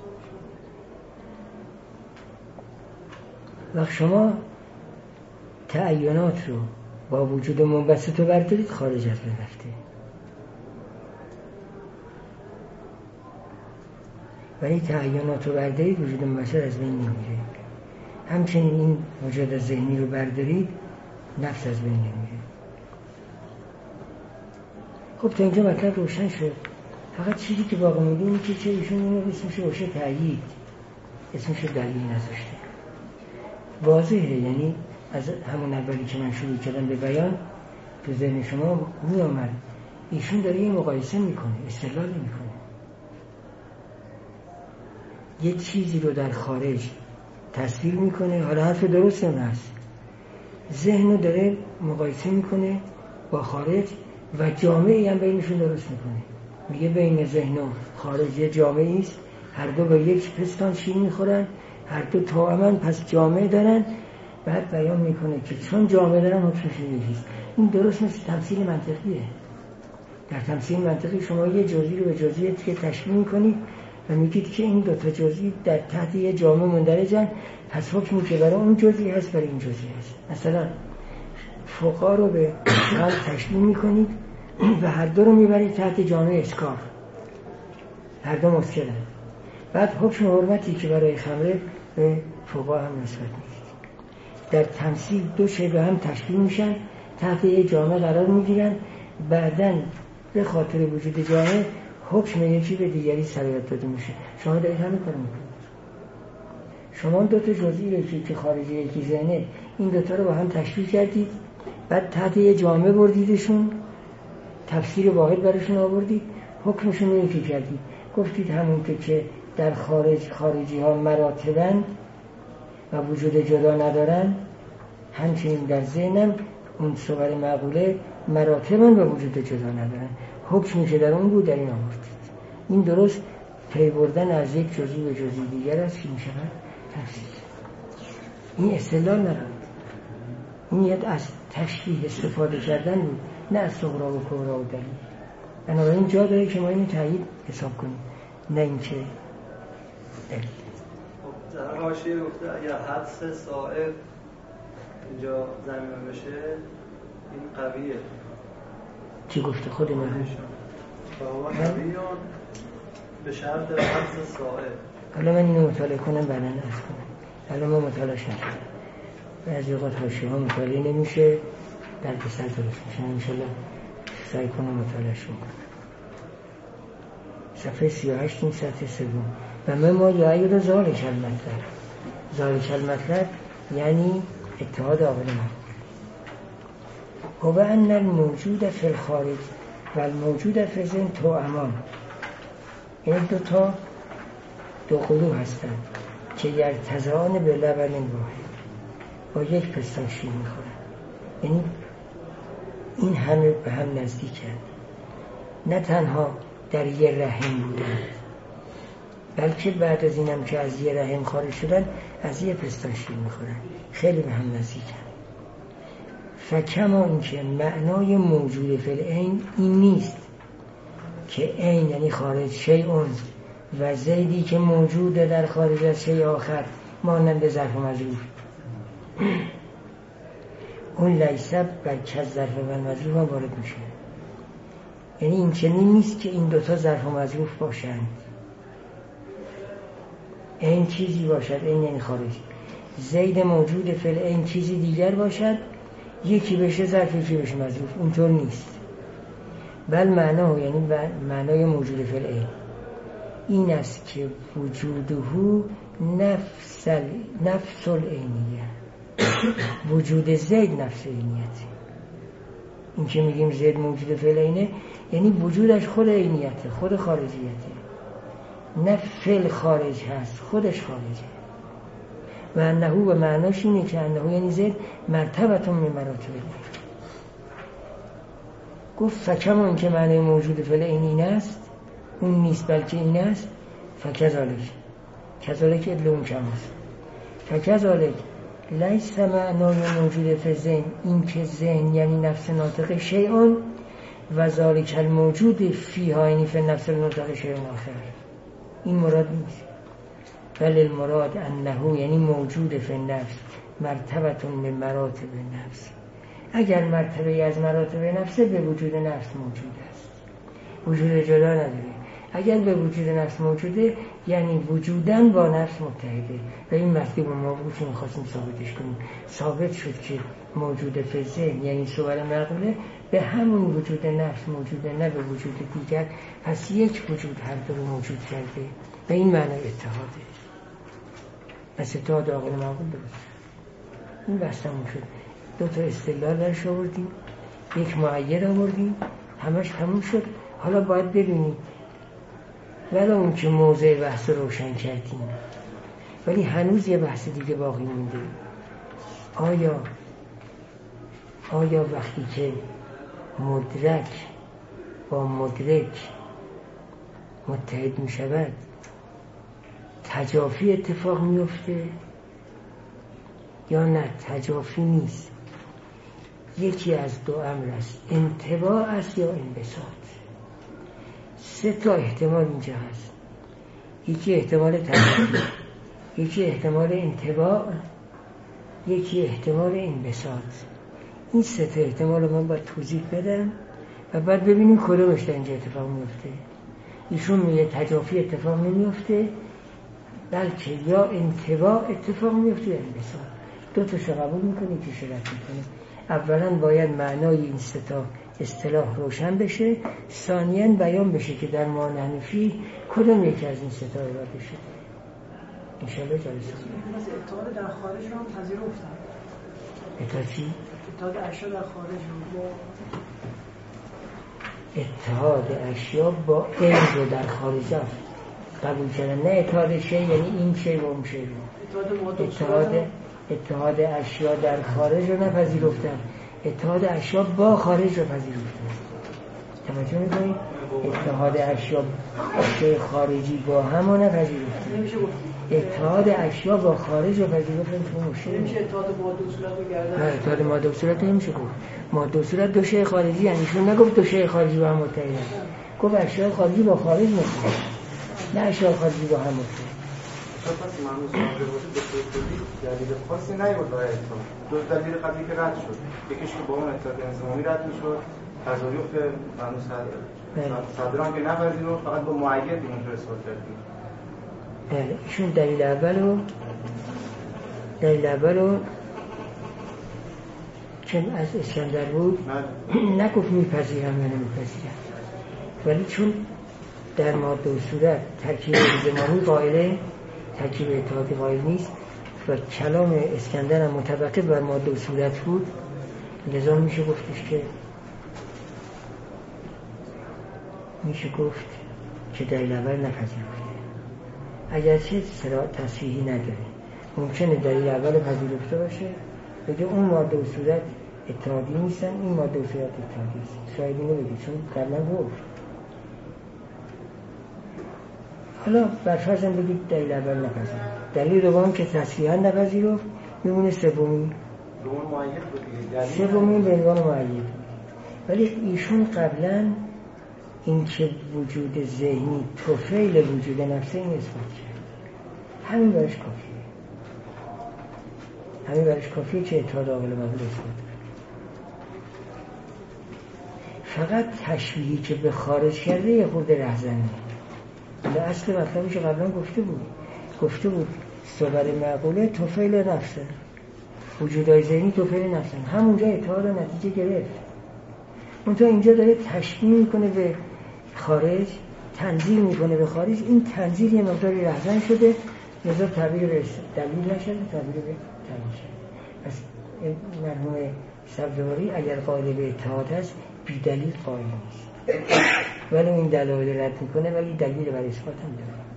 وقت شما تعینات رو با وجود منبسط رو بردارید خارج از بین رفته، ولی تعینات رو بردارید وجود منبسط از بین نمیره. همچنین این وجود ذهنی رو بردارید نفس از بین نمیره. خب تا اینجا مطلب روشن شد. فقط چیزی که باقی مونده اینه که چه ایشون اینو اسمش باشه تأیید، اسمش دلیل نذاشته. واضحه، یعنی از همون اولی که من شروع کردم به بیان تو ذهن شما می آمد ایشون داره یه مقایسه میکنه، استدلال میکنه. یه چیزی رو در خارج تصویر میکنه، حالا حرف درست هم هست، ذهن رو داره مقایسه میکنه با خارج و جامعه‌ای هم بینشون درست میکنه. میگه بین ذهن و خارج یه جامعه‌ای است، هر دو به یک پستان شیر میخورن، هر دو توأمن، پس جامعه دارن. بعد بیان میکنه که چون جامعه دارن حکمشون یکیست. این درست مثل تمثیل منطقیه. در تمثیل منطقی شما یه جزئی رو به جزئی دیگه تشبیه میکنید و میگید که این دوتا جزئی در تحت یه جامعه مندرجن، پس حکمی که برای اون جزئی هست برای این جزئی هست. مثلا فقها رو به هم تشبیه میکنید و هر دو رو میبرید تحت جامعه اسکار، هر دو مسکرن. بعد حکم حرمتی که برای خمره به فقها هم نسبت میدید. در تمثیل دو شی به هم تشبیه میشن، تحت یه جامعه قرار میگیرن، بعداً به خاطر وجود جامعه حکم یکی به دیگری سرایت داده میشه. شما دارید همین کارو میکنید. شما دو تا جزئی رو که خارجی یکی ذهنه، این دوتا رو با هم تشبیه کردید، بعد تحت یه جامعه بردیدشون، تفسیر واحد براشون آوردید، حکمشون رو یکی کردید. گفتید همون که در خارجی ها مراتبن و وجود جدا ندارن، همچنین در ذهنم اون صور معقوله مراتبن و وجود جدا ندارن. حکمی که در اون بود در این آوردید. این درست پی بردن از یک جزئی به جزئی دیگر است که میشه تفسیر. این استدلال ندارد، این یاد از تشبیه استفاده کردن بود، نه از صغرا و کبرا و دلیل. بنابراین جا داره که ما اینو تایید حساب کنیم، نه اینکه دلیل. در حاشیه گفته اگر حدس صائب اینجا زمین بشه این قویه. چی گفته خود من؟ به شرط حدس صائب. حالا من اینو مطالعه کنم بعداً عرض کنم. حالا ما مطالعهش نکنم. بعضی اوقات حاشیه ها مطالعه نمیشه، در پسر درست میشه. انشالله سعی کنم مطالعهش کنم. صفحه 38 این سطح سوم. و ما یعید ذالک المطلب. ذالک المطلب یعنی اتحاد عاقل معقول. هو ان الموجود فی الخارج و الموجود فی الذهن توأمان. این دوتا دو قلو هستند که یرتضعان به لبن واحد، با یک پستان شیر میخورن. یعنی این همه به هم نزدیکند، نه تنها در یه رحم بودند، بلکه بعد از اینم که از یه رحم خارج شدن از یه پستان شیر میخورن، خیلی به هم نزدیکند. فکما این که معنای موجود فی العین این نیست که عین یعنی خارج شیء و زیدی که موجود در خارج از شیء آخر مانند ظرف و مظروف. اون لیسب بر که ظرف و مظروف هم وارد میشه. یعنی این چنین نیست که این دوتا ظرف و مظروف باشند، این چیزی باشد، این یعنی خارجی. زید موجود فی العین چیزی دیگر باشد، یکی بشه ظرف یکی بشه مظروف، اونطور نیست. بل معناه یعنی معنای موجود فی العین این است که وجوده نفس العینیه. وجود زید نفس عینیته. این که میگیم زید موجود فی العینه یعنی وجودش خود عینیته، خود خارجیته، نه فی خارج هست، خودش خارجه. و انه و معناش اینه که انه یعنی زید مرتبتون من مراتب. گفت فکمان که معنی موجود فی العین این است، اون نیست بلکه این است. فکذالک ادلون کماست. فکذالک لیس معنای موجود فی الذهن این که ذهن یعنی نفس ناطق شیئون و ذالک الموجود فیها یعنی فی نفس ناطق شیئون آخر. این مراد نیست، بل المراد انه یعنی موجود فی النفس مرتبتون به مراتب نفس. اگر مرتبه از مراتب نفس به وجود نفس موجود است، وجود جدا نداره. اگر به وجود نفس موجوده یعنی وجودن با نفس متحده. و این مطلب ما بود که می‌خواستیم ثابتش کنیم. ثابت شد که موجود فی الذهن یعنی صور معقوله به همون وجود نفس موجوده، نه به وجود دیگر. پس یک وجود هر دو رو موجود کرده. به این معنی اتحاده. پس اتحاد عاقل معقول درست. این بحثمون شد. دو تا استدلال درش آوردیم، یک معید آوردیم، همش تموم شد. حالا باید ببینیم ولی اون که موضع بحث روشن کردیم، ولی هنوز یه بحث دیگه باقی مونده. آیا وقتی که مدرک با مدرک متحد می شود تجافی اتفاق می افته یا نه تجافی نیست؟ یکی از دو امر است، انطباع است یا انبساط. 3 تا احتمال اینجا هست. یکی احتمال تجافی، یکی احتمال انطباع، یکی احتمال انبساط. این 3 تا احتمال رو من باید توضیح بدم و بعد ببینیم کدومش در اینجا اتفاق میفته. ایشون میگه تجافی اتفاق نمیفته، بلکه یا انطباع اتفاق میفته یا انبساط. 2 تاشو قبول میکنه، یکیشو رد میکنه. اولا باید معنای این 3 تا اصطلاح روشن بشه، ثانیاً بیان بشه که در معانی حنفی کدوم یکی از این 3 تا اراده شده. انشاءالله جلسه مثل اتحاد در خارج رو هم پذیرفتن. اتحاد چی؟ اتحاد اشیا در خارج رو اتحاد اشیا با علم رو در خارج قبول کردن، نه اتحاد شی یعنی این شی و اون شی رو. اتحاد اشیا در خارج رو نپذیرفتن، اتحاد اشیا با خارج رو پذیرفتن. توجه می‌کنید؟ اتحاد اشیا شی خارجی با هم رو نپذیرفتن، اتحاد اشیا با خارج رو پذیرفتن. تو مشکل نمیشه اتحاد ماده و صورت رو گردن. نه، اتحاد ماده و صورت نمیشه گفت. ماده و صورت 2 شی خارجی، یعنی ایشون نگفت 2 شی خارجی با هم متحدن، گفت اشیا خارجی با خارج متحدن، نه اشیا خارجی با هم متحدن. پس معنوس آمده باشه به طور کلی دلیل خاصی نیورد برای اتحاد. 2 دلیل قبلی که رد شد، یکیش که با اون اتحاد انضمامی رد میشد، تظاهر که معنوس صدران که نپذیرفت، فقط با معید اونجا اثبات کردیم. بله، ایشون دلیل اولو چون از اسکندر بود نگفت میپذیرم یا نمیپذیرم، ولی چون در ماده و صورت ترکیب انضمامی قائله، ترکیب اتحادی قائل نیست و کلام اسکندر هم مطابق بر ماده و صورت بود، لذا میشه گفتش که دلیل اول نپذیرفته. اگرچه تصحیحی نداره، ممکنه دلیل اول پذیرفته باشه، بگه اون ماده و صورت اتحادی نیستن، این ماده و صورت اتحادی است. شاید اینو بگه چون قبلا گفت. حالا برفرضم بگید دلیل اول نپذیرفت، دلیل دوم که تصحیحاً نپذیرفت، میمونه سومی به عنوان معید. ولی ایشون قبلا این که وجود ذهنی طفیل وجود نفسه این اثبات کرد، همین برش کافیه که اتحاد عاقل مقبول اثبات کرد. فقط تشبیهی که به خارج کرده یه خورده رهزنه. در اصل مطلبش قبلا گفته بود صور معقوله طفیل نفسه، وجودهای ذهنی طفیل نفسه، همونجا اتحاد و نتیجه گرفت. منتها اینجا داره تشبیه میکنه به خارج، تنزیل میکنه به خارج. این تنزیل یه مقداری رهزن شده، لذا تعبیر به دلیل نشده، تعبیر به تنزیل شده. پس مرحوم سبزواری اگر قائل به اتحاد هست بی دلیل قائل نیست، ولی این دلایل رد میکنه، ولی دلیل برای اثبات هم داره.